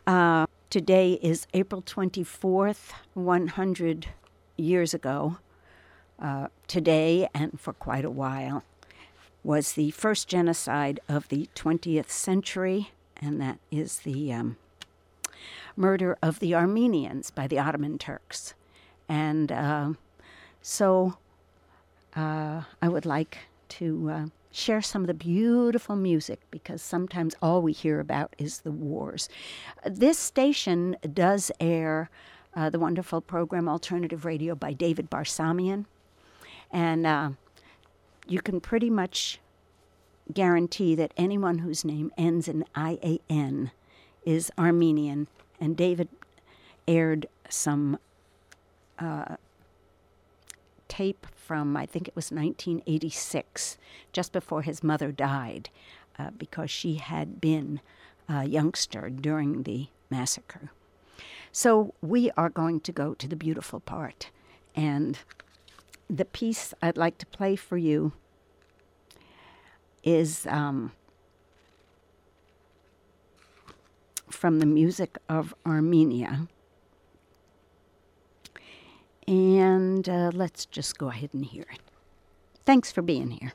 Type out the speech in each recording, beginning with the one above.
Today is April 24th, 100 years ago. Today, and for quite a while, was the first genocide of the 20th century, and that is the murder of the Armenians by the Ottoman Turks. And so I would like to share some of the beautiful music, because sometimes all we hear about is the wars. This station does air the wonderful program Alternative Radio by David Barsamian, and you can pretty much guarantee that anyone whose name ends in IAN is Armenian, and David aired some tape from, I think it was 1986, just before his mother died, because she had been a youngster during the massacre. So we are going to go to the beautiful part, and the piece I'd like to play for you is from the music of Armenia. And let's just go ahead and hear it. Thanks for being here.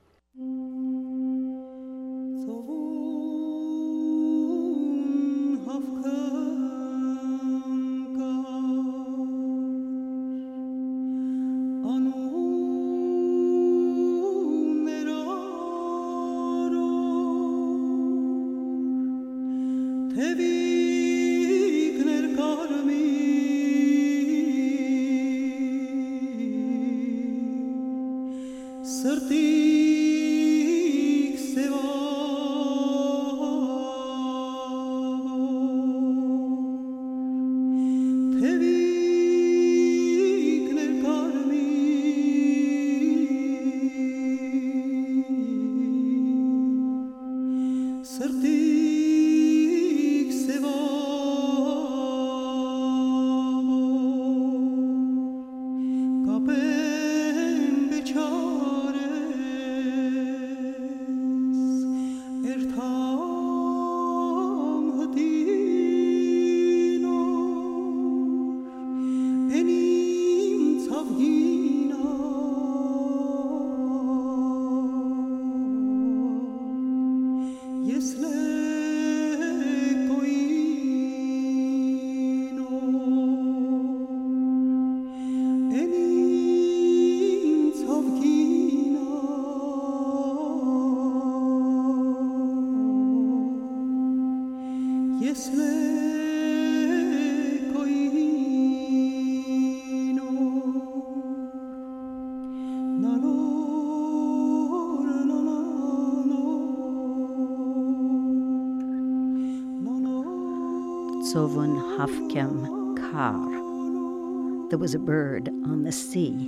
Sovun Hafkem Kar. There was a bird on the sea.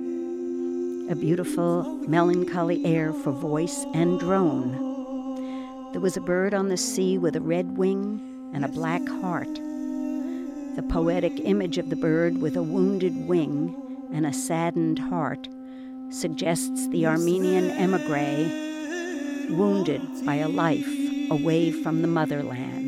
A beautiful, melancholy air for voice and drone. There was a bird on the sea with a red wing and a black heart. The poetic image of the bird with a wounded wing and a saddened heart suggests the Armenian emigre wounded by a life away from the motherland.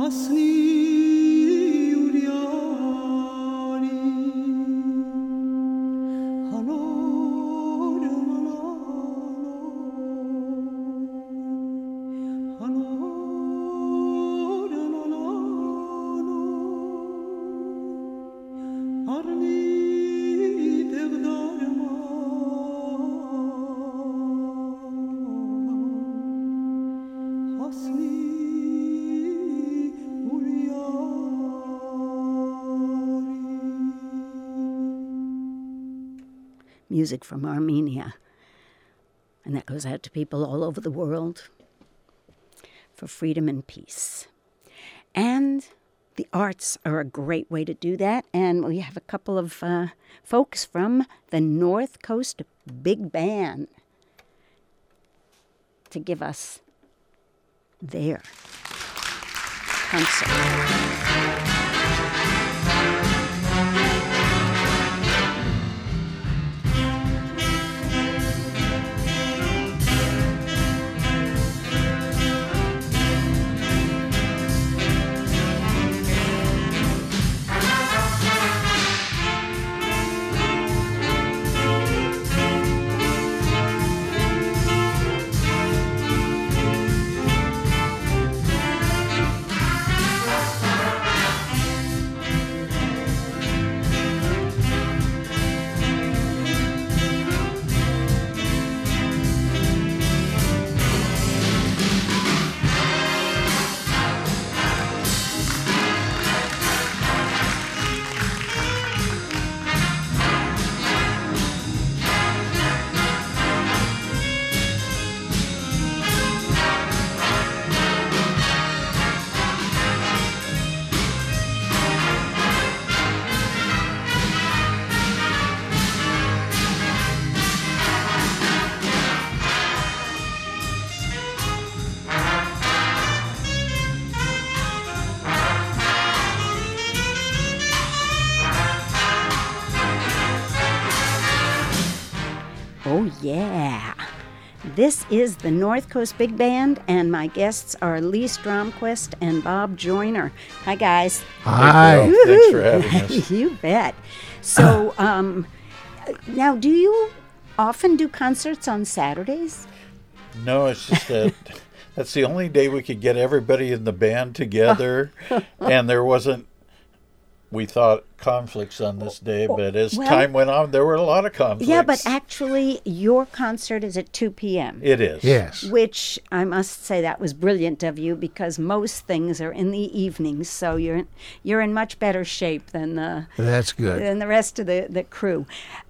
Music from Armenia. And that goes out to people all over the world for freedom and peace. And the arts are a great way to do that. And we have a couple of folks from the North Coast Big Band to give us their concert. Oh, yeah. This is the North Coast Big Band, and my guests are Lee Stromquist and Bob Joyner. Hi, guys. Hi. Thanks for having us. You bet. So, now, do you often do concerts on Saturdays? No, it's just that that's the only day we could get everybody in the band together, and there wasn't, we thought, conflicts on this day, but as time went on, there were a lot of conflicts. Yeah, but actually, your concert is at 2 p.m. It is. Yes. Which I must say that was brilliant of you, because most things are in the evenings, so you're in much better shape than That's good. than the rest of the crew.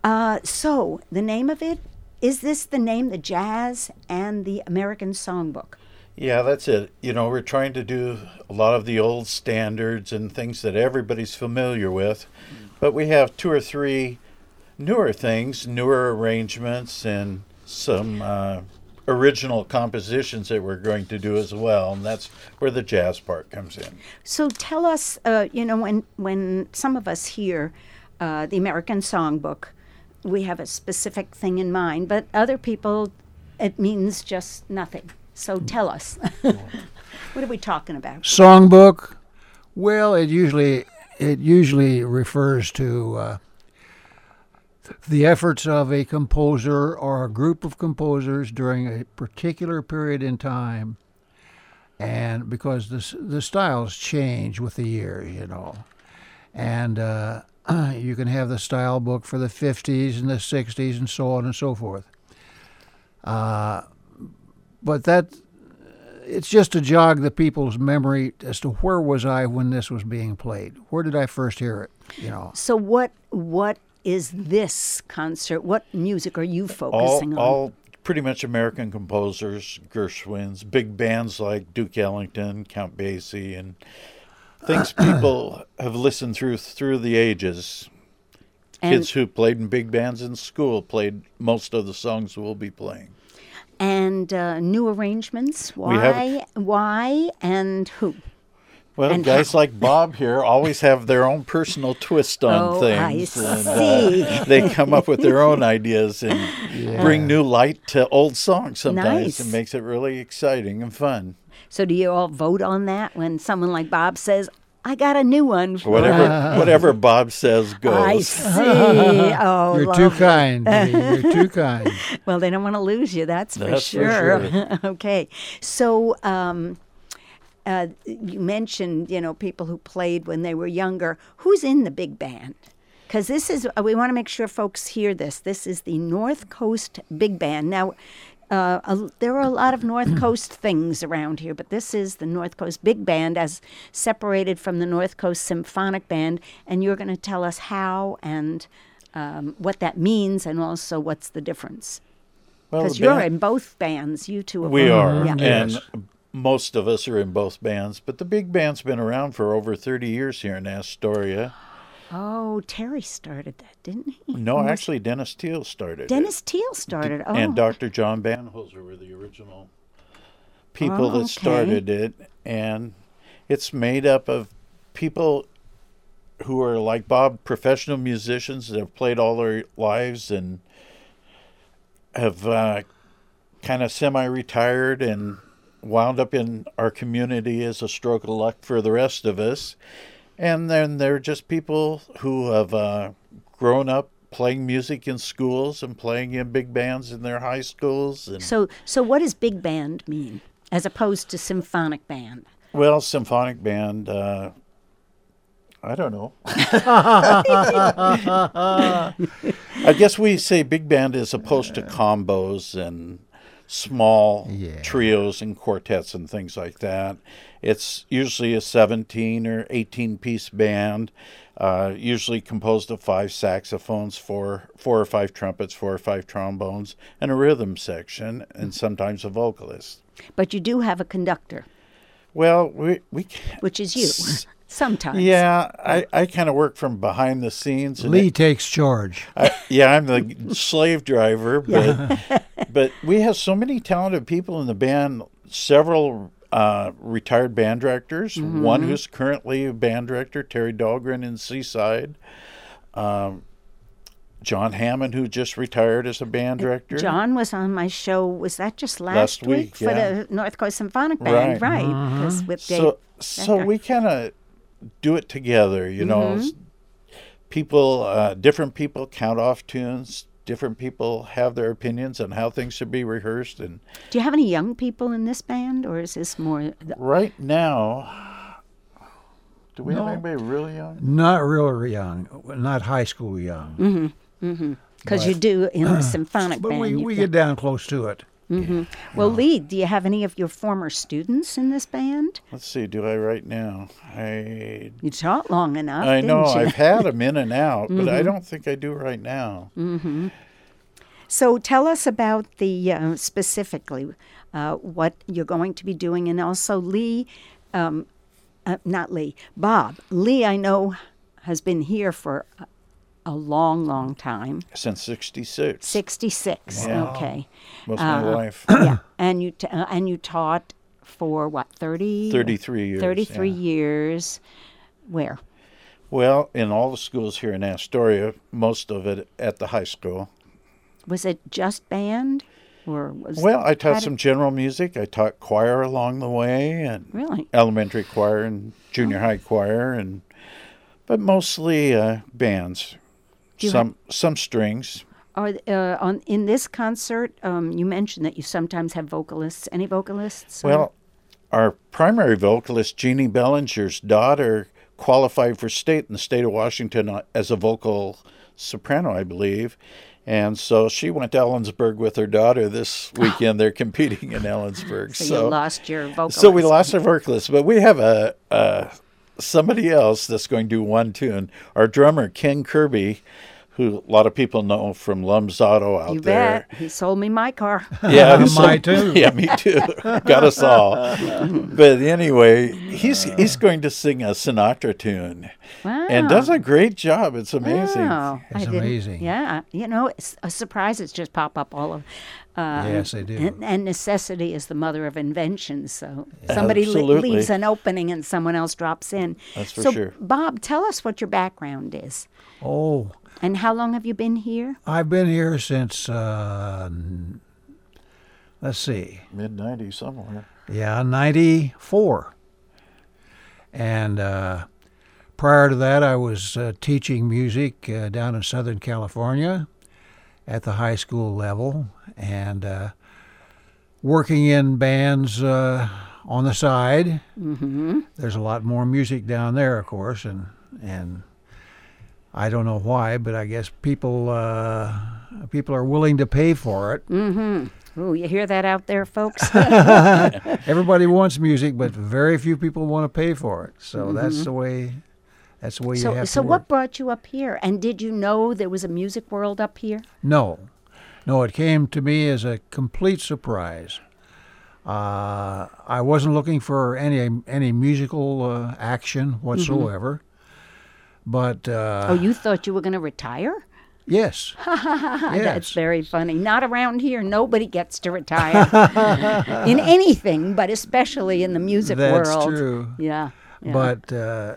So the name of it, is this the name, the Jazz and the American Songbook? Yeah, that's it. You know, we're trying to do a lot of the old standards and things that everybody's familiar with, but we have 2 or 3 newer things, newer arrangements, and some original compositions that we're going to do as well, and that's where the jazz part comes in. So tell us, when some of us hear the American Songbook, we have a specific thing in mind, but other people, it means just nothing. So tell us, what are we talking about? Songbook. Well, it usually refers to the efforts of a composer or a group of composers during a particular period in time, and because the styles change with the years, you know, and you can have the style book for the 50s and the 60s and so on and so forth. But it's just to jog the people's memory as to where was I when this was being played? Where did I first hear it? You know. So what is this concert? What music are you focusing on? All pretty much American composers, Gershwin's, big bands like Duke Ellington, Count Basie, and things people have listened through the ages. And Kids who played in big bands in school played most of the songs we'll be playing. And new arrangements. Why and who? Well, And guys how- like Bob here always have their own personal twist on Oh, things. I And, see. they come up with their own ideas and bring new light to old songs sometimes. Nice. It makes it really exciting and fun. So do you all vote on that when someone like Bob says, I got a new one? Whatever Bob says goes. I see. Oh, You're too lovely. kind. Dee. You're too kind. Well, they don't want to lose you, that's for That's for sure. sure. Okay. So you mentioned, people who played when they were younger. Who's in the big band? Because this is, we want to make sure folks hear this. This is the North Coast Big Band. Now, there are a lot of North Coast things around here, but this is the North Coast Big Band as separated from the North Coast Symphonic Band, and you're going to tell us how and what that means and also what's the difference. Well, Because the you're band- in both bands, you two are We both. are, Yeah. Yes. and most of us are in both bands. But the big band's been around for over 30 years here in Astoria. Oh, Terry started that, didn't he? No, actually, Dennis Teal started it. Dennis Teal started. Oh, And Dr. John Banholzer were the original people Oh, that okay. started it. And it's made up of people who are like Bob, professional musicians that have played all their lives and have kind of semi-retired and wound up in our community as a stroke of luck for the rest of us. And then they're just people who have grown up playing music in schools and playing in big bands in their high schools. And so what does big band mean as opposed to symphonic band? well, symphonic band, I don't know. I guess we say big band as opposed to combos and small Yeah. trios and quartets and things like that. It's usually a 17 or 18 piece band, usually composed of 5 saxophones, 4 or 5 trumpets, 4 or 5 trombones, and a rhythm section, and sometimes a vocalist. But you do have a conductor, Well, we which is you, sometimes. yeah, I kind of work from behind the scenes. And Lee takes charge. I'm the slave driver, but we have so many talented people in the band. Several retired band directors. Mm-hmm. One who's currently a band director, Terry Dahlgren in Seaside. John Hammond, who just retired as a band director. John was on my show. Was that just last Last week, for yeah. the North Coast Symphonic Band? Right. Right. 'Cause with So Dave- we kind of do it together, you know. People, different people count off tunes. Different people have their opinions on how things should be rehearsed. And Do you have any young people in this band, or is this more? right now, do we have anybody really young? Not real young, not high school young. Because you do in the symphonic But band. we get down close to it. Well, Lee, do you have any of your former students in this band? Let's see, do I right now? You taught long enough. I know, didn't you? I've had them in and out, but I don't think I do right now. So tell us about the specifically what you're going to be doing, and also Lee, not Lee, Bob. Lee, I know, has been here for a long, long time. Since 66. 66. Wow. Okay. Most of my life. Yeah, and you taught for what 30? 33 years. 33 yeah. years. Where? Well, in all the schools here in Astoria, most of it at the high school. Was it just band, or was? Well, I taught had it- some general music. I taught choir along the way, and Really? elementary choir and junior high choir, but mostly bands. Do you Some strings. Are in this concert? You mentioned that you sometimes have vocalists. Any vocalists? Well, our primary vocalist, Jeannie Bellinger's daughter, qualified for state in the state of Washington as a vocal soprano, I believe. And so she went to Ellensburg with her daughter this weekend. They're competing in Ellensburg. so you lost your vocalist. So we lost our vocalist, but we have somebody else that's going to do one tune. Our drummer, Ken Kirby, who a lot of people know from Lum's Auto out You there. bet. He sold me my car. Yeah, Mine too. Yeah, me too. Got us all. But anyway, he's going to sing a Sinatra tune, Wow. and does a great job. It's amazing. Wow. It's I didn't- amazing. Yeah. It's a surprise. It's just pop up all of. Yes, they do. And necessity is the mother of invention. So somebody Absolutely. leaves an opening and someone else drops in. That's for so, sure. Bob, tell us what your background is. Oh, And how long have you been here? I've been here since, let's see, Mid-90s somewhere. 94. And prior to that, I was teaching music down in Southern California at the high school level, and working in bands on the side. Mm-hmm. There's a lot more music down there, of course, and I don't know why, but I guess people are willing to pay for it. Mm-hmm. Ooh, you hear that out there, folks? Everybody wants music, but very few people want to pay for it. So that's the way. That's the way you have So to work. what brought you up here? And did you know there was a music world up here? No, it came to me as a complete surprise. I wasn't looking for any musical action whatsoever. But You thought you were going to retire? yes, That's very funny. Not around here. Nobody gets to retire in anything, but especially in the music that's world. true. Yeah. But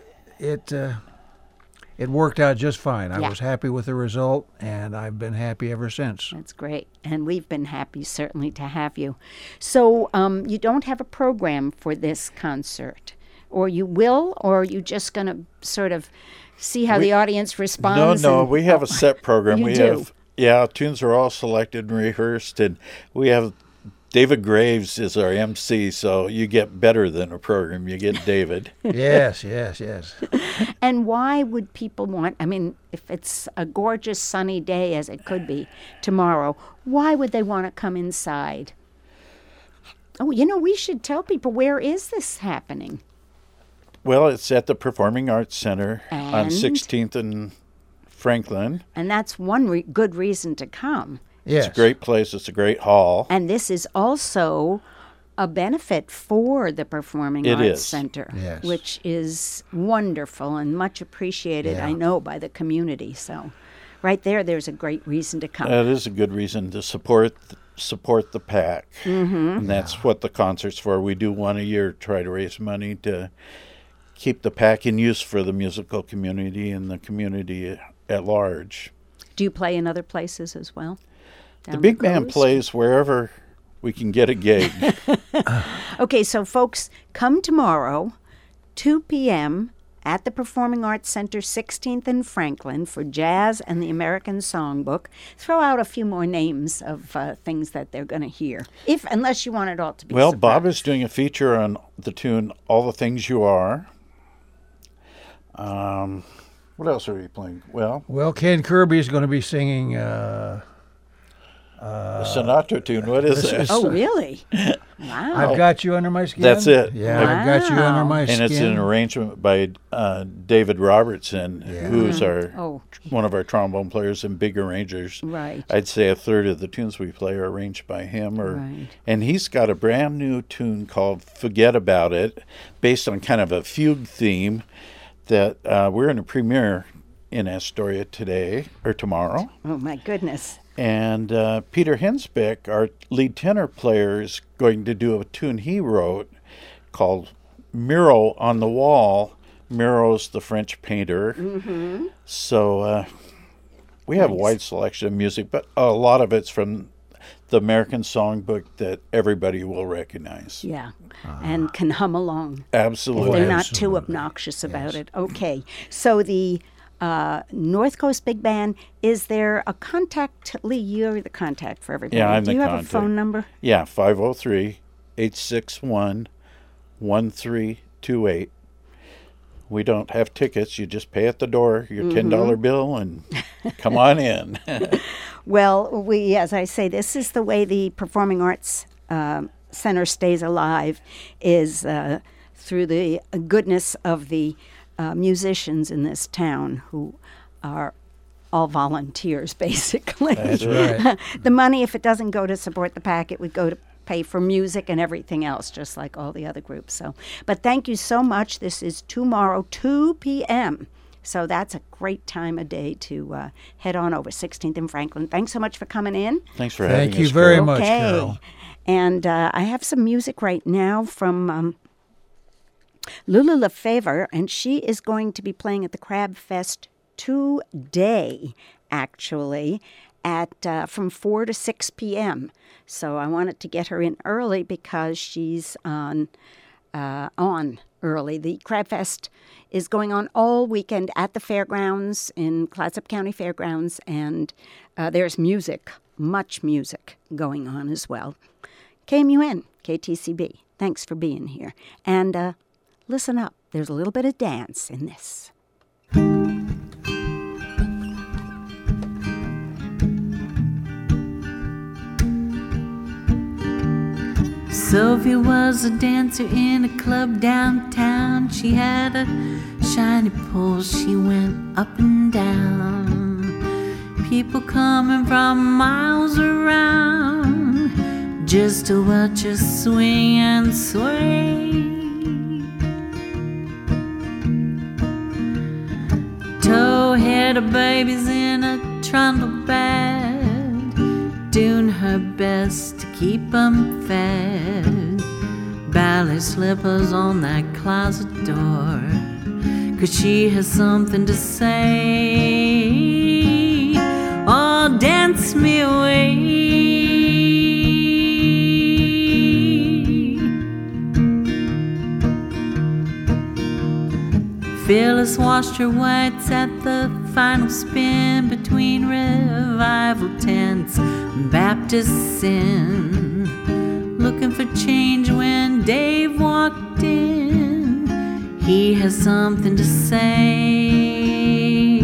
it worked out just fine. I Yeah. was happy with the result, and I've been happy ever since. That's great. And we've been happy, certainly, to have you. So you don't have a program for this concert? Or you will? Or are you just going to sort of see how the audience responds? No, and- we have a set program. You we do? have, tunes are all selected and rehearsed, and we have David Graves is our MC, so you get better than a program. You get David. Yes. And why would people want, I mean, if it's a gorgeous sunny day as it could be tomorrow, why would they want to come inside? Oh, we should tell people, where is this happening? Well, it's at the Performing Arts Center on And? 16th and Franklin. And that's one good reason to come. Yes. It's a great place. It's a great hall. And this is also a benefit for the Performing It Arts is. Center, Yes. which is wonderful and much appreciated, Yeah. I know, by the community. So right there's a great reason to come. That is a good reason to support the PAC. Mm-hmm. And that's what the concert's for. We do one a year, try to raise money to keep the PAC in use for the musical community and the community at large. Do you play in other places as well? The Down big band coast? plays wherever we can get a gig. Okay, so folks, come tomorrow, 2 p.m. at the Performing Arts Center, 16th and Franklin, for Jazz and the American Songbook. Throw out a few more names of things that they're going to hear, unless you want it all to be Well, surprise. Bob is doing a feature on the tune "All the Things You Are." What else are we playing? Well, Ken Kirby is going to be singing. the Sinatra tune. What is this it? is- Oh, really? Wow. I've got you under my skin. That's it. Yeah, I've got you Wow. under my And skin. it's an arrangement by David Robertson, who's Oh. one of our trombone players and big arrangers. Right. I'd say a third of the tunes we play are arranged by him. Right. And he's got a brand new tune called "Forget About It," based on kind of a fugue theme that we're in a premiere in Astoria tomorrow. Oh, my goodness. And Peter Hensbeck, our lead tenor player, is going to do a tune he wrote called "Mural on the Wall." Miro's the French painter. Mm-hmm. So we have a wide selection of music, but a lot of it's from the American Songbook that everybody will recognize. Yeah. And can hum along. Absolutely. They're not too absolutely. obnoxious about it. Okay. So the North Coast Big Band, is there a contact? Lee, you're the contact for everybody. Yeah, I'm Do the you have contact. a phone number? Yeah, 503-861-1328. We don't have tickets. You just pay at the door, your $10 bill, and come on in. Well, as I say, this is the way the Performing Arts Center stays alive, is through the goodness of the musicians in this town, who are all volunteers, basically. That's right. The money, if it doesn't go to support the PAC, it would go to pay for music and everything else, just like all the other groups. So, but thank you so much. This is tomorrow, 2 p.m., So that's a great time of day to head on over 16th and Franklin. Thanks so much for coming in. Thanks for having us. Thank you very Carol. much, Okay. Carol. And I have some music right now from Lula Lefevre, and she is going to be playing at the Crab Fest today, actually, at from 4 to 6 p.m. So I wanted to get her in early because she's on early. The Crab Fest is going on all weekend at the fairgrounds in Clatsop County Fairgrounds, and there's music, much music going on as well. KMUN, KTCB, thanks for being here. And listen up, there's a little bit of dance in this. Sophie was a dancer in a club downtown. She had a shiny pole, she went up and down. People coming from miles around just to watch her swing and sway. Tow-head babies in a trundle bed, doing her best to keep 'em fed. Ballet slippers on that closet door, 'cause she has something to say. Oh, dance me away. Phyllis washed her whites at the final spin between revival tents and Baptist sin, looking for change when Dave walked in. He has something to say.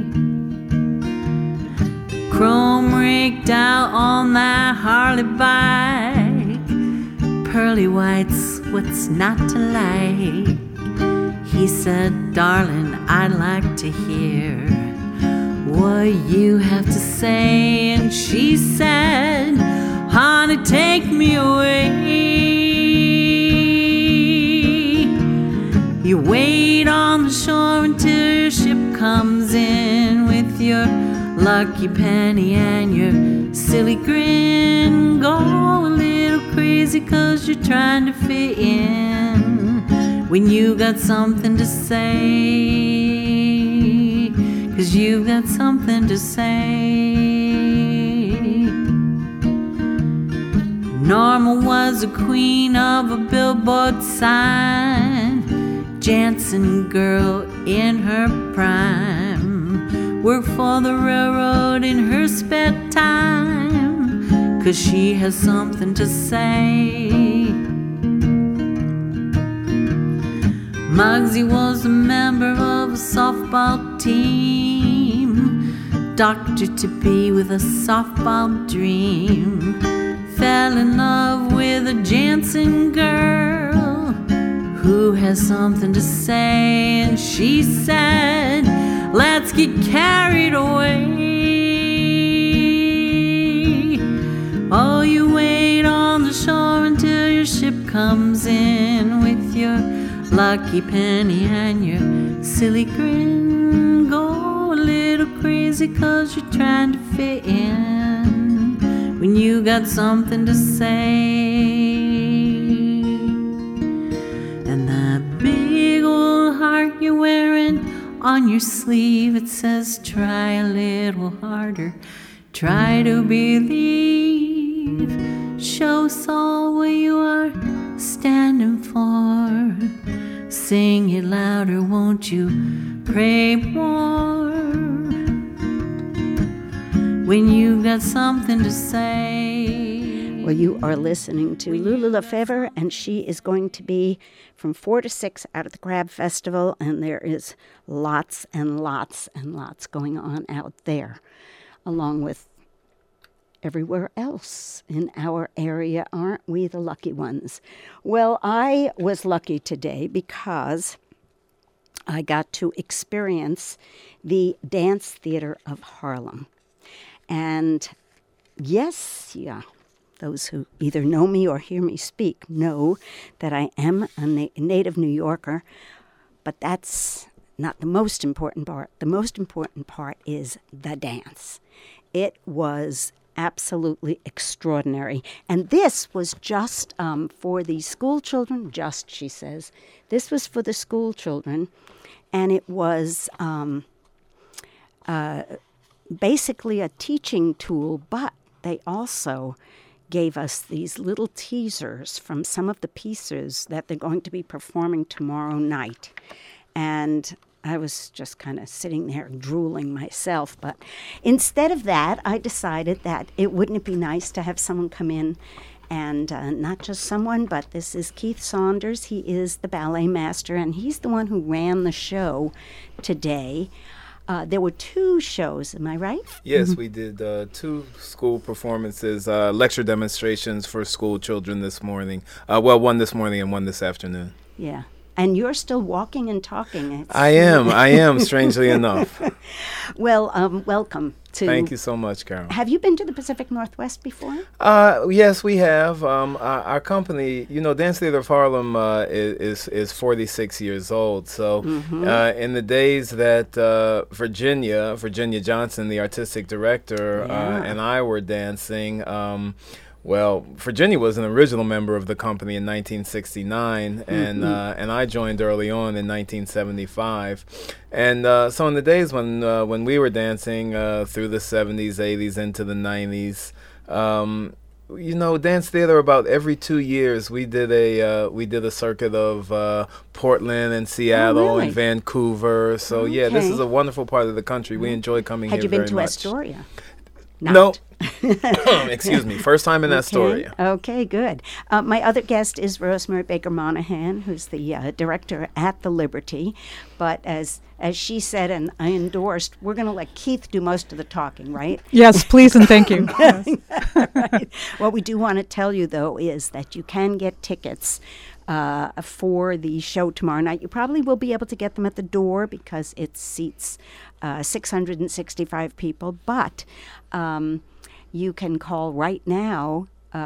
Chrome rigged out on that Harley bike, pearly whites, what's not to like? He said, darling, I'd like to hear what you have to say. And she said, honey, take me away. You wait on the shore until your ship comes in with your lucky penny and your silly grin. Go a little crazy 'cause you're trying to fit in when you got something to say, 'cause you've got something to say. Norma was a queen of a billboard sign, Jansen girl in her prime, worked for the railroad in her spare time, 'cause she has something to say. Muggsy was a member of a softball team, doctor to be with a softball dream. Fell in love with a Jansen girl who has something to say. And she said, let's get carried away. Oh, you wait on the shore until your ship comes in with your lucky penny and your silly grin. Go a little crazy 'cause you're trying to fit in when you got something to say. And that big old heart you're wearing on your sleeve, it says try a little harder, try to believe. Show us all what you are standing for. Sing it louder, won't you? Pray more when you've got something to say. Well, you are listening to Lula Lefevre, and she is going to be from 4 to 6 out at the Crab Festival, and there is lots and lots and lots going on out there, along with everywhere else in our area. Aren't we the lucky ones? Well, I was lucky today because I got to experience the Dance Theater of Harlem. And yes, those who either know me or hear me speak know that I am a native New Yorker, but that's not the most important part. The most important part is the dance. It was absolutely extraordinary. And this was just for the school children, she says. This was for the school children, and it was basically a teaching tool, but they also gave us these little teasers from some of the pieces that they're going to be performing tomorrow night. And I was just kind of sitting there drooling myself. But instead of that, I decided that wouldn't it be nice to have someone come in, and not just someone, but this is Keith Saunders. He is the ballet master, and he's the one who ran the show today. There were 2 shows, am I right? Yes, we did 2 school performances, lecture demonstrations for school children this morning. One this morning and one this afternoon. Yeah. And you're still walking and talking. I am, strangely enough. Well, welcome to... Thank you so much, Carol. Have you been to the Pacific Northwest before? Yes, we have. Our company, Dance Theater of Harlem is 46 years old. So in the days that Virginia Johnson, the artistic director, and I were dancing... Virginia was an original member of the company in 1969, and I joined early on in 1975. And so in the days when we were dancing through the 70s, 80s, into the 90s, Dance Theater, about every 2 years we did a circuit of Portland and Seattle and Vancouver. So this is a wonderful part of the country. We enjoy coming here very much. Had you been to Astoria? No. Excuse me. First time in Astoria. Okay, good. My other guest is Rosemary Baker Monahan, who's the director at the Liberty. But as she said, and I endorsed, we're going to let Keith do most of the talking, right? Yes, please and thank you. Right. What we do want to tell you, though, is that you can get tickets for the show tomorrow night. You probably will be able to get them at the door because it seats 665 people. But you can call right now,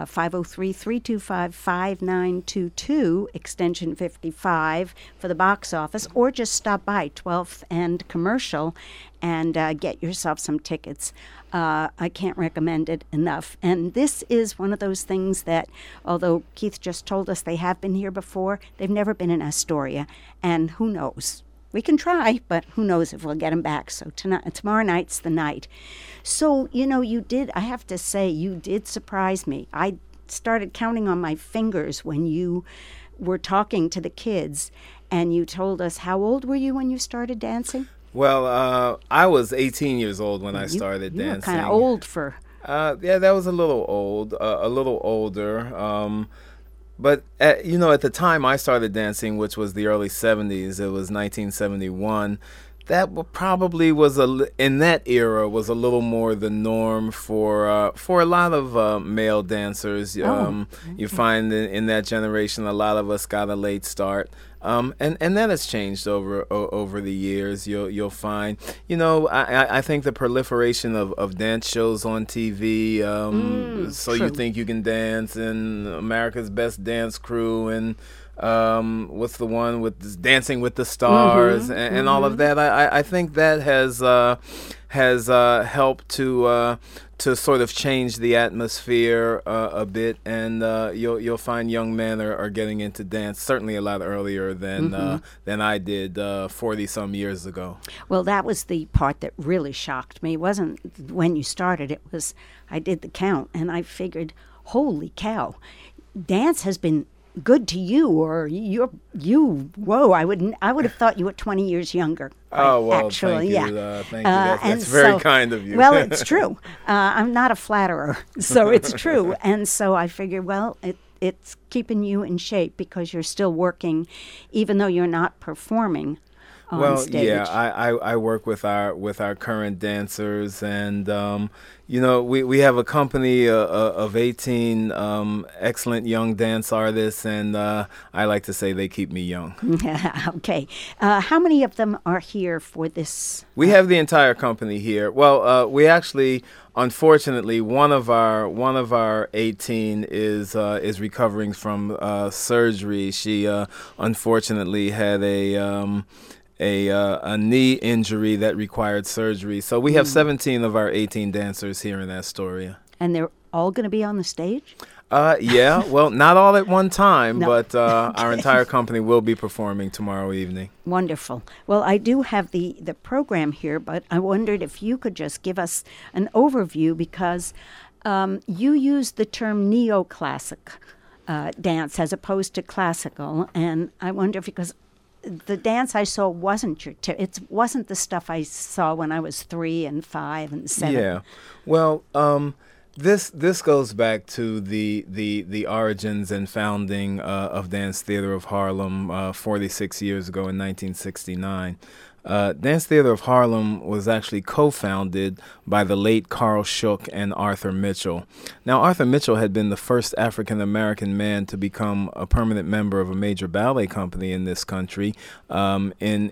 503-325-5922, extension 55 for the box office, or just stop by 12th and Commercial and get yourself some tickets. I can't recommend it enough. And this is one of those things that, although Keith just told us they have been here before, they've never been in Astoria. And who knows? We can try, but who knows if we'll get them back. So tomorrow night's the night. So, I have to say, you did surprise me. I started counting on my fingers when you were talking to the kids, and you told us, how old were you when you started dancing? Well, I was 18 years old when I started dancing. You were kind of old for... that was a little old, a little older. But, at the time I started dancing, which was the early 70s, it was 1971, that probably was, in that era, was a little more the norm for a lot of male dancers. You find in that generation a lot of us got a late start. And that has changed over the years. You'll find, I think the proliferation of dance shows on TV. So true. You think you can dance, and America's Best Dance Crew, and what's the one with this Dancing with the Stars, and all of that. I think that has helped to sort of change the atmosphere a bit, and you'll find young men are getting into dance certainly a lot earlier than I did 40-some years ago. Well, that was the part that really shocked me. It wasn't when you started. It was, I did the count, and I figured, holy cow, dance has been good to you, or whoa, I would have thought you were 20 years younger. Oh, well, actually, thank you. Yeah. Thank you. That's very kind of you. Well, it's true. I'm not a flatterer, so it's true. And so I figured, well, it's keeping you in shape because you're still working, even though you're not performing on stage. Yeah, I work with our current dancers, and we have a company of 18 excellent young dance artists, and I like to say they keep me young. Okay, how many of them are here for this? We have the entire company here. Well, we actually, unfortunately, one of our 18 is recovering from surgery. She unfortunately had a knee injury that required surgery. So we have 17 of our 18 dancers here in Astoria. And they're all going to be on the stage? Yeah, well, not all at one time, No. but our entire company will be performing tomorrow evening. Wonderful. Well, I do have the program here, but I wondered if you could just give us an overview, because you used the term neoclassic dance as opposed to classical, and I wonder if, because the dance I saw wasn't it wasn't the stuff I saw when I was 3 and 5 and 7. Yeah, well, This goes back to the origins and founding of Dance Theater of Harlem 46 years ago in 1969. Dance Theater of Harlem was actually co-founded by the late Carl Shook and Arthur Mitchell. Now, Arthur Mitchell had been the first African-American man to become a permanent member of a major ballet company in this country in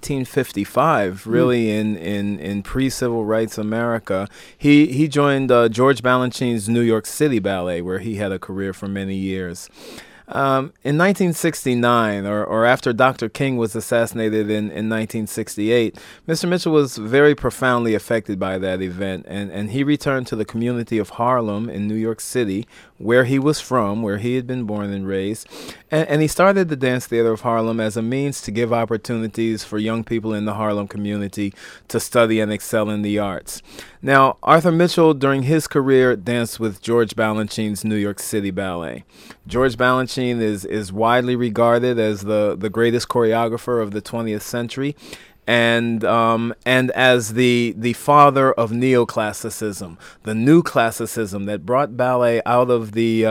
1955, really in pre-civil rights America. He joined George Balanchine's New York City Ballet, where he had a career for many years. In 1969, or after Dr. King was assassinated in 1968, Mr. Mitchell was very profoundly affected by that event, and he returned to the community of Harlem in New York City, where he was from, where he had been born and raised, and he started the Dance Theater of Harlem as a means to give opportunities for young people in the Harlem community to study and excel in the arts. Now, Arthur Mitchell, during his career, danced with George Balanchine's New York City Ballet. George Balanchine is widely regarded as the greatest choreographer of the 20th century, and as the father of neoclassicism, the new classicism that brought ballet out of the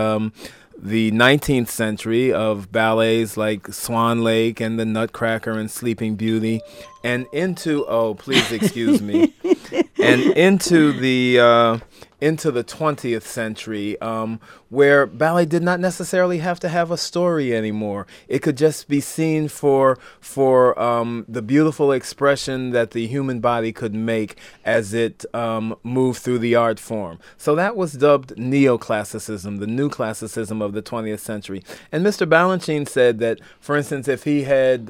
19th century of ballets like Swan Lake and the Nutcracker and Sleeping Beauty, and into, oh, please excuse me, and into the 20th century, where ballet did not necessarily have to have a story anymore. It could just be seen for the beautiful expression that the human body could make as it moved through the art form. So that was dubbed neoclassicism, the new classicism of the 20th century. And Mr. Balanchine said that, for instance, if he had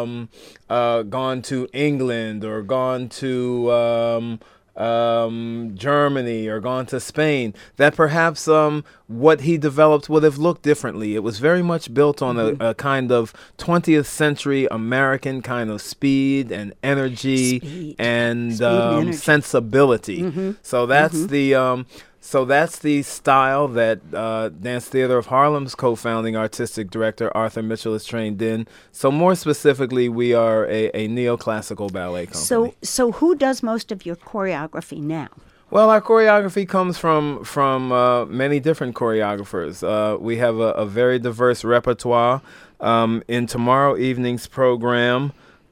gone to England or gone to Germany or gone to Spain, that perhaps what he developed would have looked differently. It was very much built on a kind of 20th century American kind of speed and energy and sensibility. So that's the style that Dance Theater of Harlem's co-founding artistic director Arthur Mitchell is trained in. So more specifically, we are a neoclassical ballet company. So who does most of your choreography now? Well, our choreography comes from many different choreographers. We have a very diverse repertoire. In tomorrow evening's program,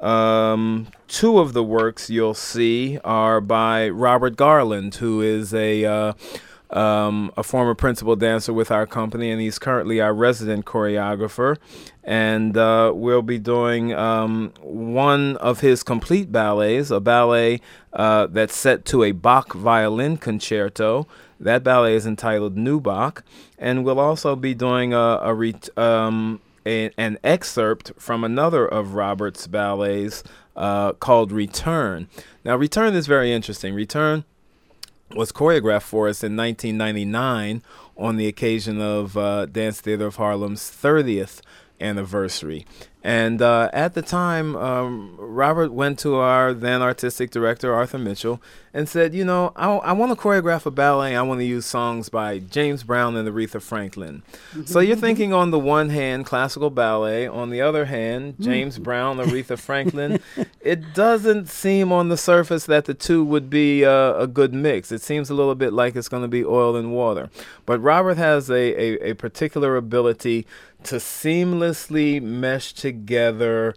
2 of the works you'll see are by Robert Garland, who is a former principal dancer with our company, and he's currently our resident choreographer. And we'll be doing one of his complete ballets, a ballet that's set to a Bach violin concerto. That ballet is entitled New Bach. And we'll also be doing an excerpt from another of Robert's ballets called Return. Now, Return is very interesting. Return was choreographed for us in 1999 on the occasion of Dance Theater of Harlem's 30th anniversary. And at the time, Robert went to our then artistic director, Arthur Mitchell, and said, you know, I want to choreograph a ballet. I want to use songs by James Brown and Aretha Franklin. So you're thinking on the one hand, classical ballet. On the other hand, James Brown, Aretha Franklin. It doesn't seem on the surface that the two would be a good mix. It seems a little bit like it's going to be oil and water. But Robert has a particular ability to seamlessly mesh together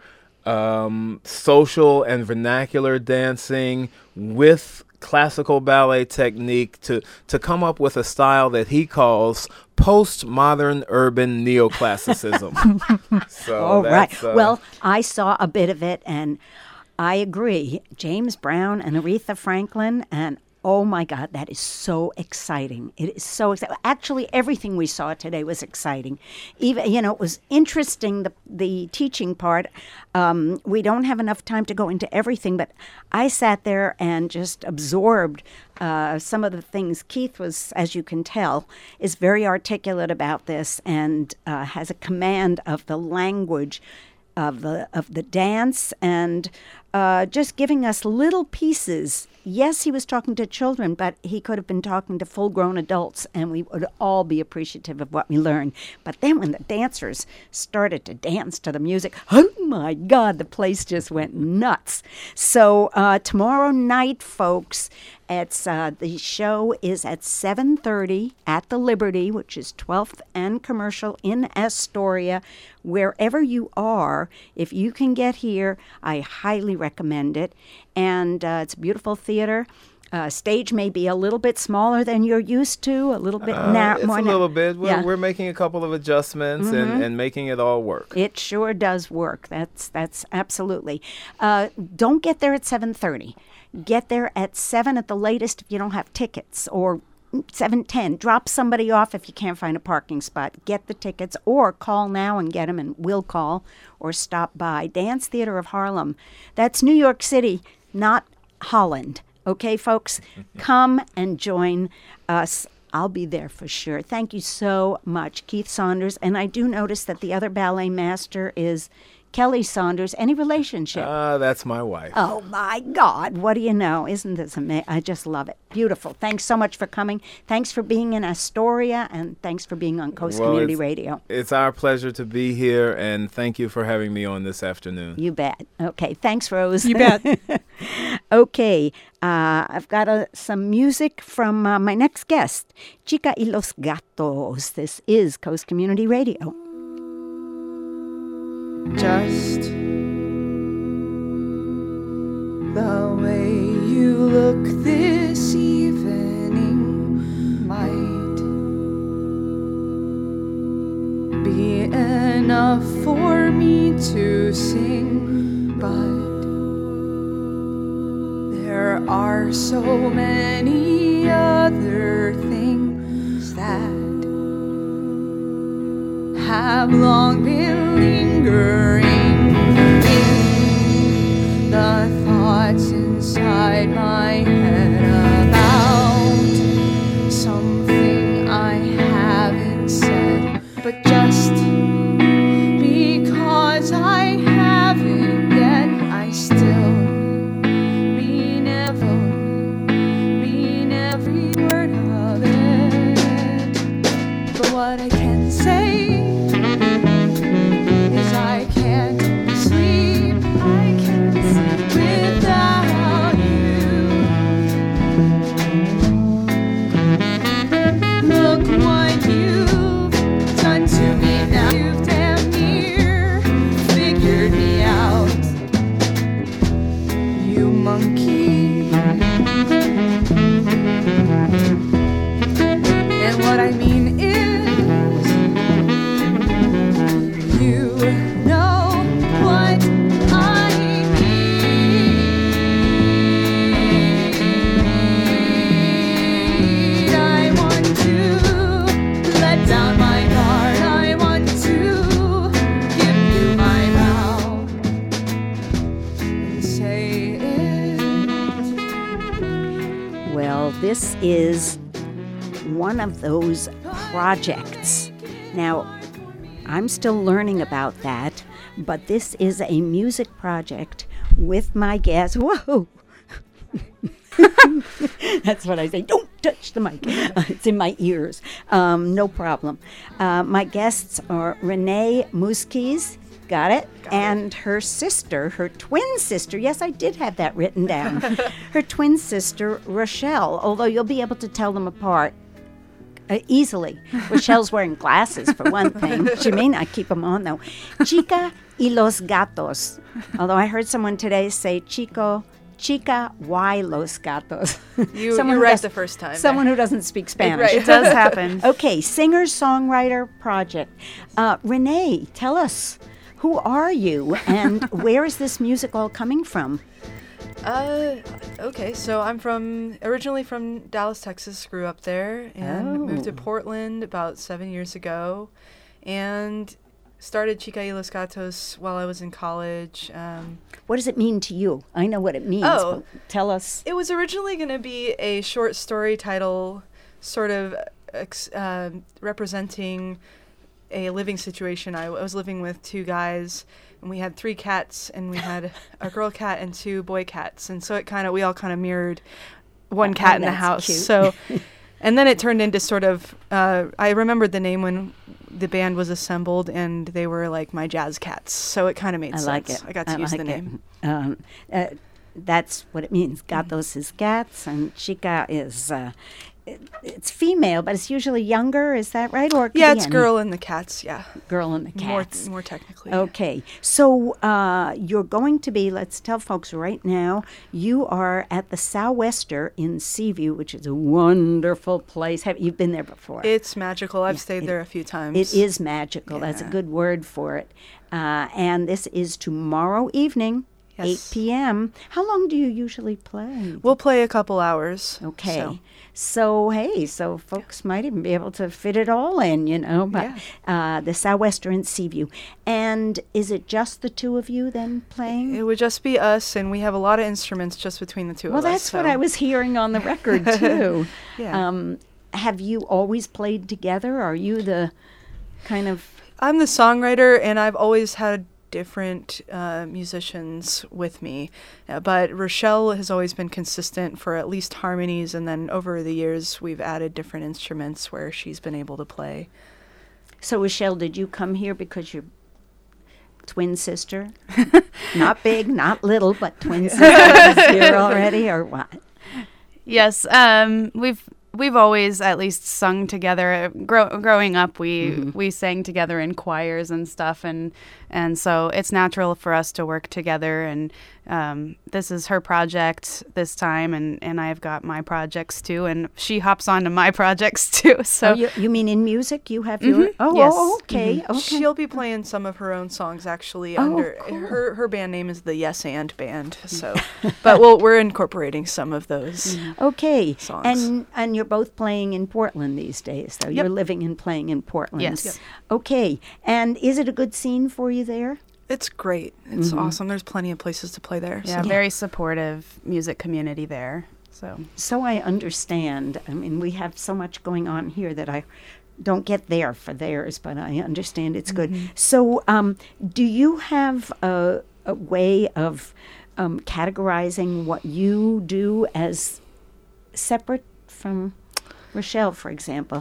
social and vernacular dancing with classical ballet technique to come up with a style that he calls postmodern urban neoclassicism. So right. Well, I saw a bit of it, and I agree. James Brown and Aretha Franklin and Oh my God, that is so exciting. It is so exciting. Actually, everything we saw today was exciting. Even, it was interesting, the teaching part. We don't have enough time to go into everything, but I sat there and just absorbed some of the things. Keith was, as you can tell, is very articulate about this and has a command of the language of the dance and just giving us little pieces. Yes, he was talking to children, but he could have been talking to full-grown adults, and we would all be appreciative of what we learned. But then when the dancers started to dance to the music, oh my God, the place just went nuts. So tomorrow night, folks, the show is at 7:30 at the Liberty, which is 12th and Commercial in Astoria. Wherever you are, if you can get here, I highly recommend it. And it's a beautiful theater. Stage may be a little bit smaller than you're used to, a little bit It's more. A little bit. We're making a couple of adjustments and making it all work. It sure does work. That's absolutely. Don't get there at 7:30. Get there at 7 at the latest if you don't have tickets, or 7:10. Drop somebody off if you can't find a parking spot. Get the tickets, or call now and get them, and we'll call, or stop by. Dance Theater of Harlem. That's New York City, not Holland. Okay, folks? Come and join us. I'll be there for sure. Thank you so much, Keith Saunders. And I do notice that the other ballet master is Kelly Saunders. Any relationship? That's my wife. Oh, my God. What do you know? Isn't this amazing? I just love it. Beautiful. Thanks so much for coming. Thanks for being in Astoria, and thanks for being on Coast Community Radio. It's our pleasure to be here, and thank you for having me on this afternoon. You bet. Okay. Thanks, Rose. You bet. Okay. I've got some music from my next guest, Chica y los Gatos. This is Coast Community Radio. Just the way you look this evening might be enough for me to sing, but there are so many other things that have long been lingering in the thoughts inside my head about something I haven't said, but just because I haven't yet, I still mean every word of it. But what I can say is I can't sleep without you. Look what you've done to me now. You've damn near figured me out, you monkey. And what I mean is, you know what I need. I want to let down my guard. I want to give you my vow and say it. Well, this is one of those projects. Now, I'm still learning about that, but this is a music project with my guest. Whoa! That's what I say. Don't touch the mic. It's in my ears. No problem. My guests are Renee Muskies. Got it? And her sister, her twin sister. Yes, I did have that written down. Her twin sister, Rochelle, although you'll be able to tell them apart easily. Rochelle's wearing glasses, for one thing. She may not keep them on, though. Chica y los Gatos. Although I heard someone today say Chica y los Gatos. You're right the first time. Someone who doesn't speak Spanish. It does happen. Okay, singer-songwriter project. Renee, tell us, who are you and where is this music all coming from? Okay, so I'm originally from Dallas, Texas, grew up there, and moved to Portland about 7 years ago, and started Chica y los Gatos while I was in college. What does it mean to you? I know what it means, Oh. but tell us. It was originally going to be a short story title, sort of representing a living situation. I was living with two guys, and we had 3 cats, and we had a girl cat and 2 boy cats, and so we all kind of mirrored one cat in the that's house. cute. So, and then it turned into sort of. I remembered the name when the band was assembled, and they were like my jazz cats. So it kind of made I sense. like it. I got to use the name. That's what it means. Gatos is cats, and chica is it's female, but it's usually younger. Is that right? Or it could Yeah, be it's any girl and the cats. Yeah, girl and the cats. more technically. Okay, so you're going to be, let's tell folks right now, you are at the Sou'wester in Seaview, which is a wonderful place. You've been there before? It's magical. I've stayed there a few times. It is magical. That's a Yeah. good word for it. And this is tomorrow evening, Yes. 8 p.m. How long do you usually play? We'll play a couple hours. Okay. So folks might even be able to fit it all in, but the Sou'wester in Seaview. And is it just the two of you then playing? It would just be us, and we have a lot of instruments just between the two Well, of us. that's what I was hearing on the record, too. Yeah. Have you always played together? Are you the kind of... I'm the songwriter, and I've always had different musicians with me. But Rochelle has always been consistent for at least harmonies, and then over the years we've added different instruments where she's been able to play. So, Rochelle, did you come here because you're twin sister? Not big, not little, but twin sister here already, or what? Yes, we've always at least sung together. Growing up, we sang together in choirs and stuff, and so it's natural for us to work together. And this is her project this time, and I've got my projects too, and she hops onto my projects too. So you mean in music? You have your Yes. okay. She'll be playing some of her own songs actually. Under her band name is the Yes and Band. So, but we're incorporating some of those. Okay, songs. and you're both playing in Portland these days, though. You're living and playing in Portland. Yes. Yep. Okay, and is it a good scene for you there? It's great. It's awesome. There's plenty of places to play there. yeah, so. very supportive music community there. So I understand. I mean, we have so much going on here that I don't get there for theirs, but I understand it's good. So do you have a way of categorizing what you do as separate from Rochelle, for example?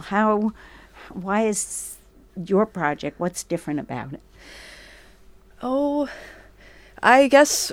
Why is your project, what's different about it? Oh, I guess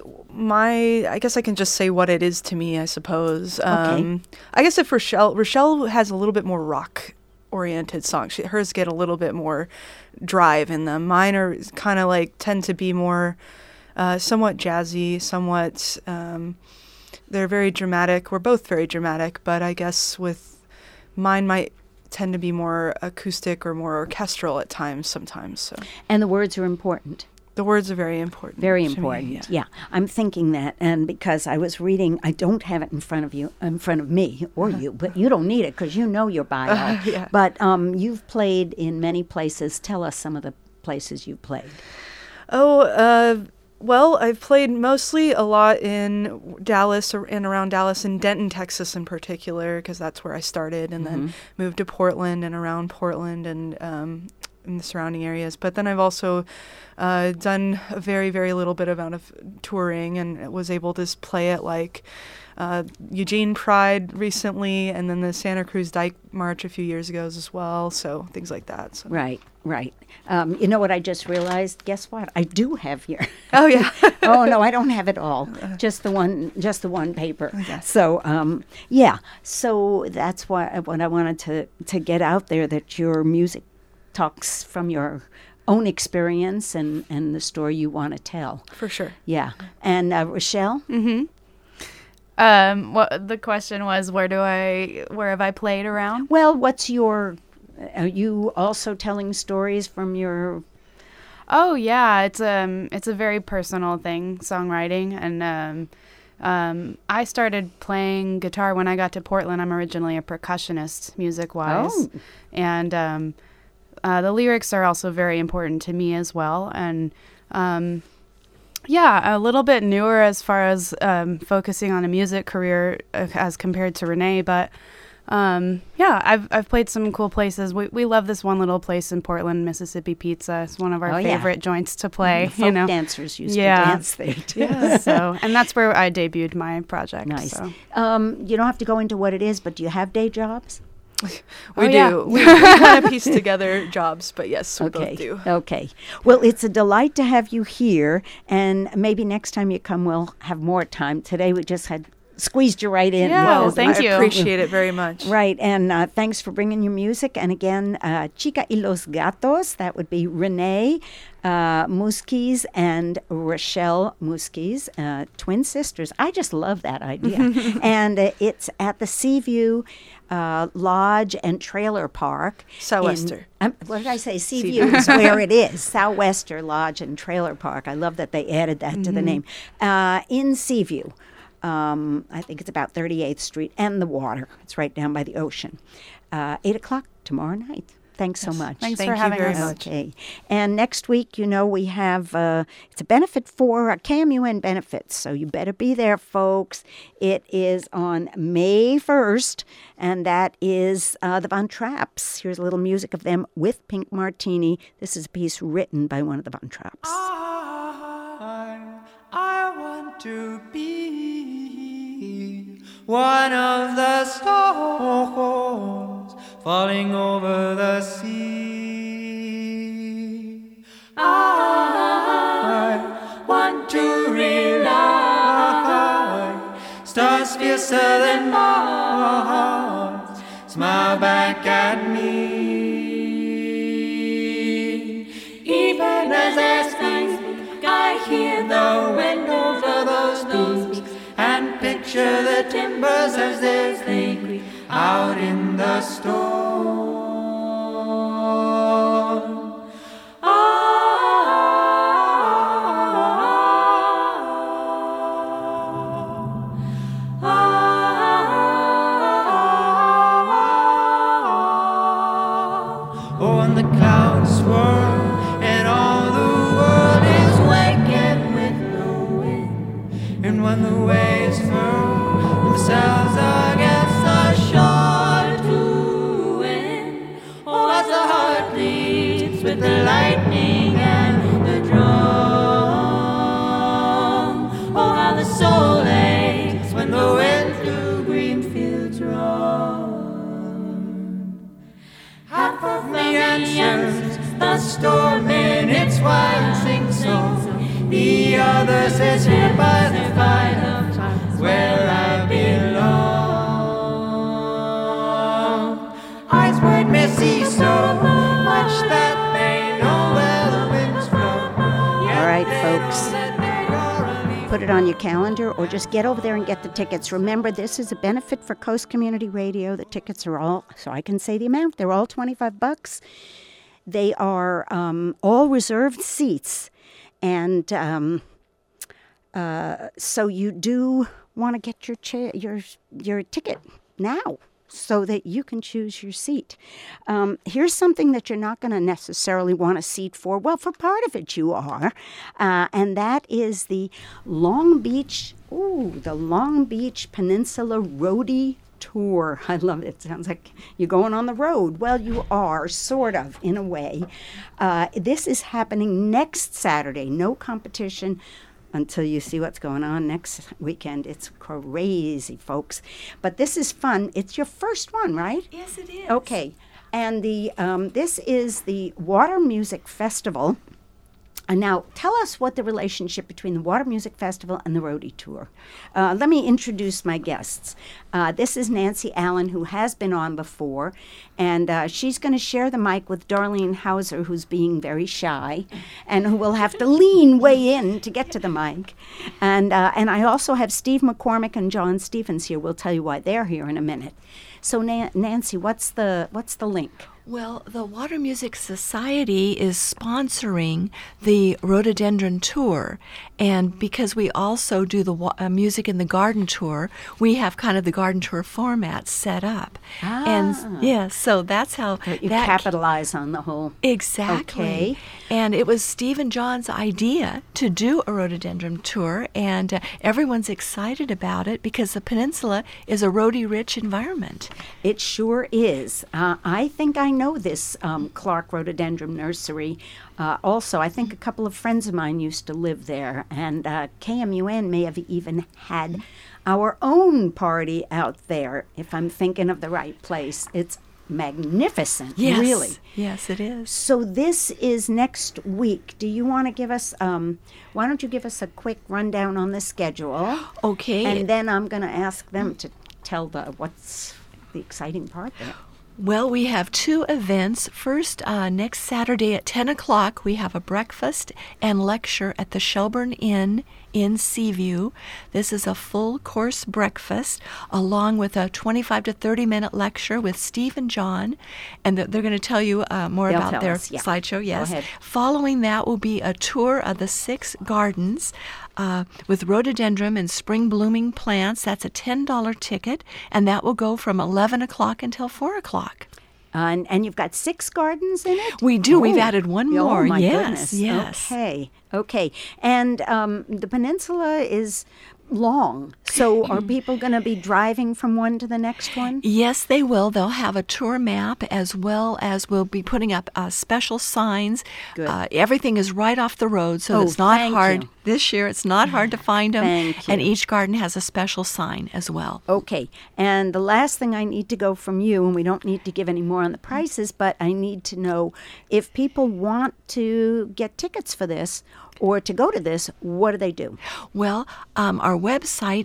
I can just say what it is to me, I suppose. Okay. I guess if Rochelle has a little bit more rock oriented songs. Hers get a little bit more drive in them. Mine are kind of like tend to be more somewhat jazzy, somewhat they're very dramatic. We're both very dramatic, but I guess with mine might tend to be more acoustic or more orchestral at times sometimes. So. And the words are important. The words are very important. Very to me, important. Yeah. I'm thinking that, and because I was reading, I don't have it in front of me or you, but you don't need it because you know your bio. Yeah. But you've played in many places. Tell us some of the places you've played. Well, I've played mostly a lot in Dallas and around Dallas, in Denton, Texas in particular, because that's where I started, and then moved to Portland and around Portland and in the surrounding areas. But then I've also done a very, very little bit amount of touring and was able to play at like Eugene Pride recently, and then the Santa Cruz Dyke March a few years ago as well. So things like that. So. Right. You know what I just realized? Guess what? I do have here. Oh yeah. Oh no, I don't have it all. Just the one paper. Yes. So yeah. So that's what I wanted to get out there, that your music talks from your own experience and the story you want to tell. For sure. Yeah. And Rochelle? What the question was, where have I played around? Well, are you also telling stories from your... Oh yeah, it's a very personal thing, songwriting, and I started playing guitar when I got to Portland. I'm originally a percussionist, music-wise. Oh. And the lyrics are also very important to me as well. And a little bit newer as far as focusing on a music career as compared to Renee, but I've played some cool places. We love this one little place in Portland, Mississippi Pizza. It's one of our favorite joints to play. Folk dancers used to dance there too. And that's where I debuted my project. Nice. So. You don't have to go into what it is, but do you have day jobs? We do. We kind of piece together jobs, but yes, we both do. Okay. Well, it's a delight to have you here, and maybe next time you come, we'll have more time. Today we just had squeezed you right in. Yeah, well, thank you. I appreciate it very much. Right, and thanks for bringing your music. And again, Chica y los Gatos, that would be Renee Musquiz and Rochelle Musquiz, twin sisters. I just love that idea. And it's at the Seaview Lodge and Trailer Park. Sou'wester. What did I say? Seaview is where it is. Sou'wester Lodge and Trailer Park. I love that they added that to the name. In Seaview. I think it's about 38th Street and the water. It's right down by the ocean. 8 o'clock tomorrow night. Thanks so much. Thanks Thank for you having very us. much. Okay. And next week, we have, it's a benefit for KMUN benefits. So you better be there, folks. It is on May 1st, and that is the Von Trapps. Here's a little music of them with Pink Martini. This is a piece written by one of the Von Trapps. I want to be one of the stars falling over the sea. I want to realize stars fiercer than Mars smile back at me. Even as I speak, I hear the wind over those peaks and picture the timbers as they creak out in the storm. Oh, and the clouds swirl and all the world is waking with no wind. And when the waves furl themselves against the shore to win, oh, as the heart beats with the lightning and the drum, oh, how the soul aches when the wind through green fields runs. Half of the answers, the storm in its wild sing-song. The others is here by the fire, where I belong. Eyes wide may see so much that they know where the winds blow. All right, folks. Put it on your calendar or just get over there and get the tickets. Remember, this is a benefit for Coast Community Radio. The tickets are all, so I can say the amount, they're all $25. They are all reserved seats. And so you do want to get your ticket now so that you can choose your seat. Here's something that you're not going to necessarily want a seat for. Well, for part of it you are. And that is the Long Beach Peninsula Roadie Tour. I love it. It sounds like you're going on the road. Well, you are, sort of, in a way. This is happening next Saturday. No competition until you see what's going on next weekend. It's crazy, folks. But this is fun. It's your first one, right? Yes, it is. Okay. And this is the Water Music Festival. And now, tell us what the relationship between the Water Music Festival and the Roadie Tour. Let me introduce my guests. This is Nancy Allen, who has been on before, and she's going to share the mic with Darlene Hauser, who's being very shy, and who will have to lean way in to get to the mic. And I also have Steve McCormick and John Stevens here. We'll tell you why they're here in a minute. So Nancy, what's the link? Well, the Water Music Society is sponsoring the Rhododendron Tour, and because we also do the Music in the Garden Tour, we have kind of the garden tour format set up. And yeah, so that's how you capitalize on the whole. Exactly. Okay. And it was Steve and John's idea to do a rhododendron tour, and everyone's excited about it because the peninsula is a rhodey-rich environment. It sure is. I think I know this Clark Rhododendron Nursery. Also, I think a couple of friends of mine used to live there, and KMUN may have even had our own party out there, if I'm thinking of the right place. It's magnificent, Yes. really. Yes, it is. So this is next week. Do you want to give us, why don't you give us a quick rundown on the schedule? Okay. And then I'm going to ask them to tell what's the exciting part there. Well, we have two events. First, next Saturday at 10 o'clock, we have a breakfast and lecture at the Shelburne Inn in Seaview. This is a full-course breakfast, along with a 25 to 30-minute lecture with Steve and John, and they're going to tell you more They'll about tell their us, yeah. slideshow. Yes. Go ahead. Following that will be a tour of the 6 gardens with rhododendron and spring blooming plants. That's a $10 ticket, and that will go from 11 o'clock until 4 o'clock. And you've got 6 gardens in it? We do. We've added one more. Oh, my Yes, goodness. yes. Okay. And the peninsula is long. So are people going to be driving from one to the next one? Yes, they will. They'll have a tour map, as well as we'll be putting up special signs. Good. Everything is right off the road, so Oh, it's not thank hard. you. This year, it's not hard to find them. Thank you. And each garden has a special sign as well. Okay. And the last thing I need to go from you, and we don't need to give any more on the prices, but I need to know if people want to get tickets for this or to go to this, what do they do? Well, our website,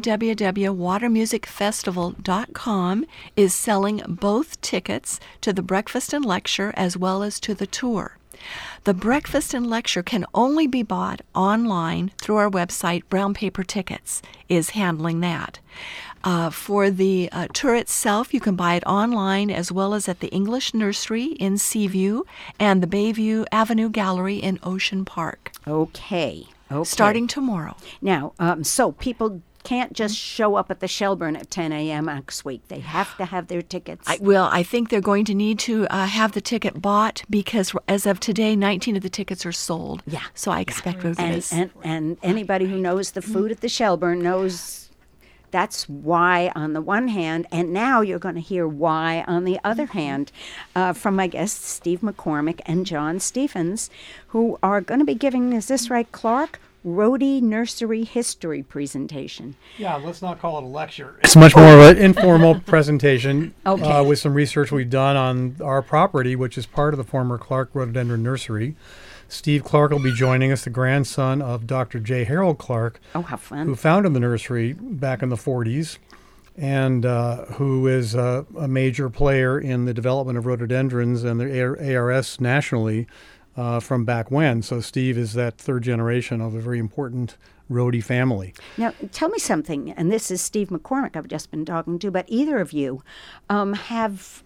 www.watermusicfestival.com, is selling both tickets to the breakfast and lecture as well as to the tour. The breakfast and lecture can only be bought online through our website. Brown Paper Tickets is handling that. For the tour itself, you can buy it online as well as at the English Nursery in Seaview and the Bayview Avenue Gallery in Ocean Park. Okay. Starting tomorrow. Now, so people can't just show up at the Shelburne at 10 a.m. next week. They have to have their tickets. I think they're going to need to have the ticket bought because as of today, 19 of the tickets are sold. Yeah. So I expect we're going to... And anybody who knows the food at the Shelburne knows that's why on the one hand, and now you're going to hear why on the other hand from my guests, Steve McCormick and John Stephens, who are going to be giving, is this right, Clark? Rhodey Nursery History Presentation. Yeah, let's not call it a lecture. It's much more of an informal presentation with some research we've done on our property, which is part of the former Clark Rhododendron Nursery. Steve Clark will be joining us, the grandson of Dr. J. Harold Clark, how fun, who founded the nursery back in the 40s, and who is a major player in the development of rhododendrons and the ARS nationally from back when. So Steve is that third generation of a very important Rhodey family. Now, tell me something, and this is Steve McCormick I've just been talking to, but either of you have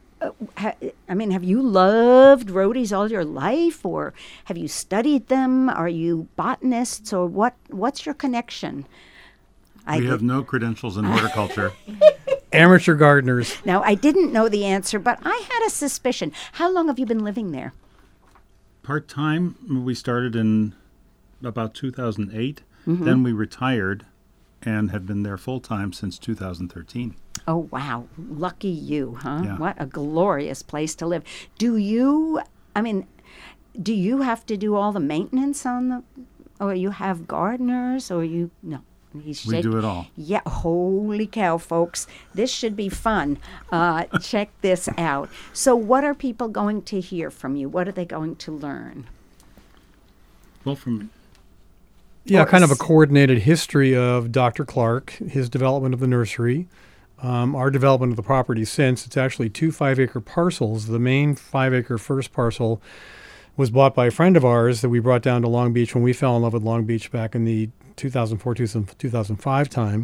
you loved Rhodies all your life, or have you studied them? Are you botanists, or what's your connection? We have no credentials in horticulture. Amateur gardeners. Now, I didn't know the answer, but I had a suspicion. How long have you been living there? Part-time, we started in about 2008. Mm-hmm. Then we retired and have been there full-time since 2013. Oh, wow. Lucky you, huh? Yeah. What a glorious place to live. Do you have to do all the maintenance on the, or you have gardeners, or you, no. We do it all. Yeah, holy cow, folks. This should be fun. Check this out. So what are people going to hear from you? What are they going to learn? Well, from... Yeah, kind of a coordinated history of Dr. Clark, his development of the nursery, our development of the property since. It's actually 2 5-acre parcels. The main 5-acre first parcel was bought by a friend of ours that we brought down to Long Beach when we fell in love with Long Beach back in the 2004-2005 time.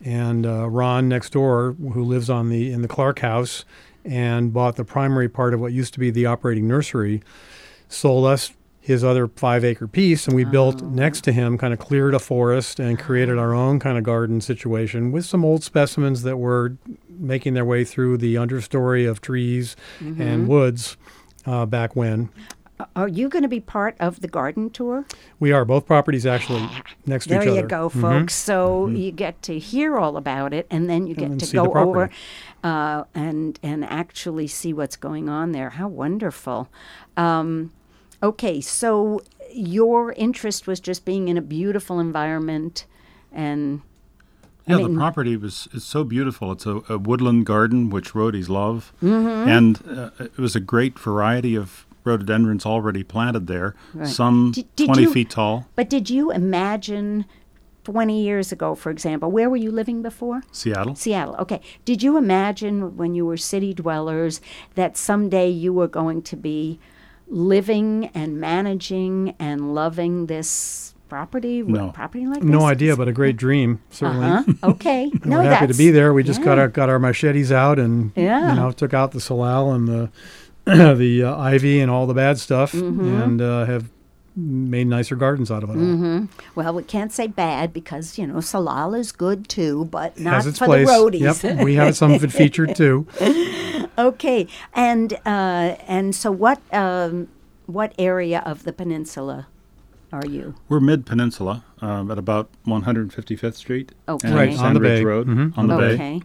And Ron next door, who lives in the Clark house and bought the primary part of what used to be the operating nursery, sold us his other 5-acre piece, and we built next to him, kind of cleared a forest and created our own kind of garden situation with some old specimens that were making their way through the understory of trees and woods back when. Are you going to be part of the garden tour? We are. Both properties actually next to each other. There you go, folks. So you get to hear all about it, and then you get to see go the property. over and actually see what's going on there. How wonderful. Okay, so your interest was just being in a beautiful environment, and Yeah, the property is so beautiful. It's a woodland garden, which roadies love, and it was a great variety of rhododendrons already planted there. Right. Some Did 20 you- feet tall. But did you imagine 20 years ago, for example, where were you living before? Seattle. Seattle. Okay. Did you imagine when you were city dwellers that someday you were going to be living and managing and loving this property? No. Property like this? No idea, but a great dream, certainly. Okay. And No, we're happy to that's- be there. We just yeah. got our machetes out and took out the salal and the the ivy and all the bad stuff, and have made nicer gardens out of it all. Well, we can't say bad because, salal is good too, but not Has its for place. the roadies. Yep, we have some of it featured too. Okay. And so what area of the peninsula are you? We're mid-peninsula at about 155th Street. Okay. And Right, on the Sandridge bay. Road, Mhm. on the bay. Okay.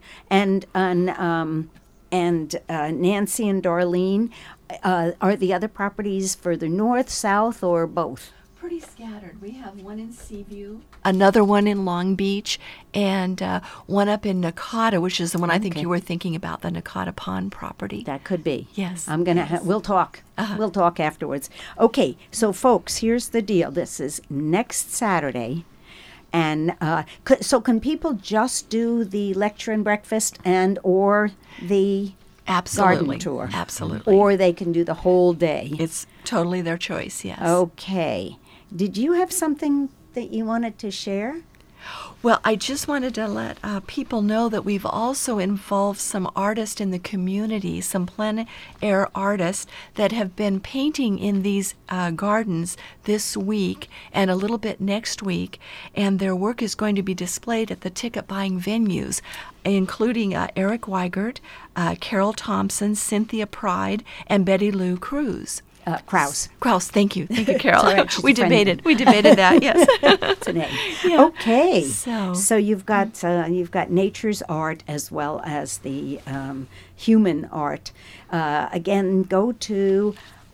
And Nancy and Darlene, are the other properties further north, south, or both? Pretty scattered. We have one in Seaview, another one in Long Beach, and one up in Nakata, which is the one I think Okay. you were thinking about, the Nakata Pond property. That could be. Yes. I'm gonna. We'll talk. We'll talk afterwards. Okay. So, folks, here's the deal. This is next Saturday, and so can people just do the lecture and breakfast and or the Absolutely. garden tour? Absolutely. Or they can do the whole day. It's totally their choice, yes. Okay. Did you have something that you wanted to share? Well, I just wanted to let people know that we've also involved some artists in the community, some plein air artists that have been painting in these gardens this week and a little bit next week, and their work is going to be displayed at the ticket buying venues, including Eric Weigert, Carol Thompson, Cynthia Pride, and Betty Lou Cruz. Kraus. Kraus, thank you, Carol. all right, she's We a friend. debated that, yes. Today. Yeah. Okay. So you've got nature's art as well as the human art. Again, go to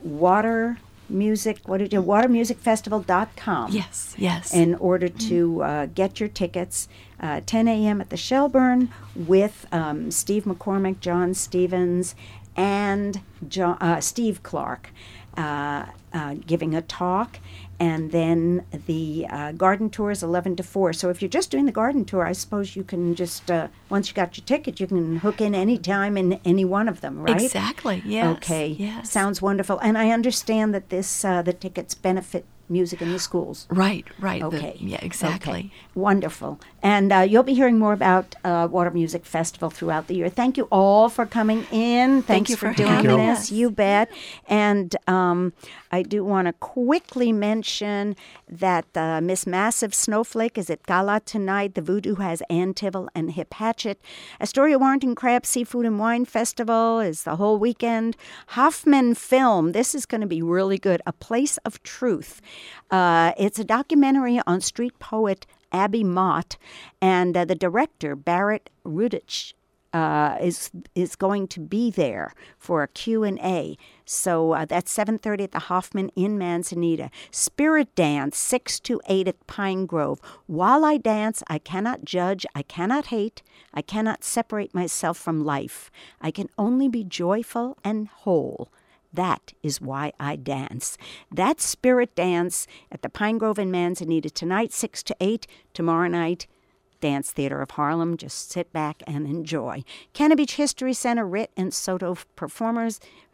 watermusicfestival.com. Yes. In order to get your tickets, 10 a.m. at the Shelburne with Steve McCormick, John Stevens, and Steve Clark giving a talk. And then the garden tour is 11 to 4. So if you're just doing the garden tour, I suppose you can just, once you got your ticket, you can hook in any time in any one of them, right? Exactly, yes. Okay. Yes. Sounds wonderful. And I understand that the tickets benefit music in the schools. Right. Okay. Yeah, exactly. Okay. Wonderful. And you'll be hearing more about Water Music Festival throughout the year. Thank you all for coming in. Thanks you for for doing having this. us. You bet. And I do want to quickly mention that Miss Massive Snowflake is at Gala tonight. The Voodoo has Ann Tivell and Hip Hatchet. Astoria Warrenton Crab Seafood and Wine Festival is the whole weekend. Hoffman Film, this is going to be really good. A Place of Truth. It's a documentary on street poet Abby Mott, and the director, Barrett Rudich, is going to be there for a Q&A. So that's 7:30 at the Hoffman in Manzanita. Spirit Dance, 6 to 8 at Pine Grove. While I dance, I cannot judge, I cannot hate, I cannot separate myself from life. I can only be joyful and whole. That is why I dance. That's Spirit Dance at the Pine Grove in Manzanita tonight, 6 to 8. Tomorrow night, Dance Theater of Harlem. Just sit back and enjoy. Cannon Beach History Center, Rit and Soto performers